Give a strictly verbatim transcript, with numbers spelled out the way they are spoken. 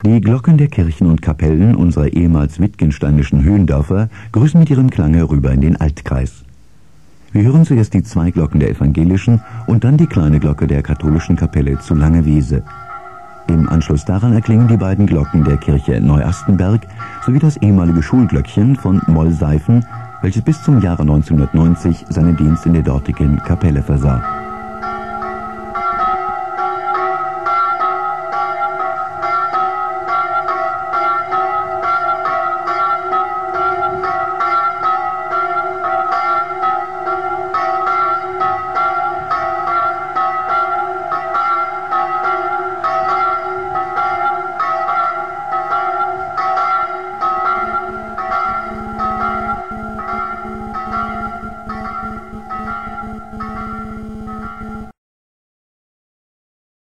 Die Glocken der Kirchen und Kapellen unserer ehemals wittgensteinischen Höhendörfer grüßen mit ihrem Klang herüber in den Altkreis. Wir hören zuerst die zwei Glocken der evangelischen und dann die kleine Glocke der katholischen Kapelle zu Langewiese. Im Anschluss daran erklingen die beiden Glocken der Kirche Neuastenberg sowie das ehemalige Schulglöckchen von Mollseifen, welches bis zum Jahre neunzehnhundertneunzig seinen Dienst in der dortigen Kapelle versah.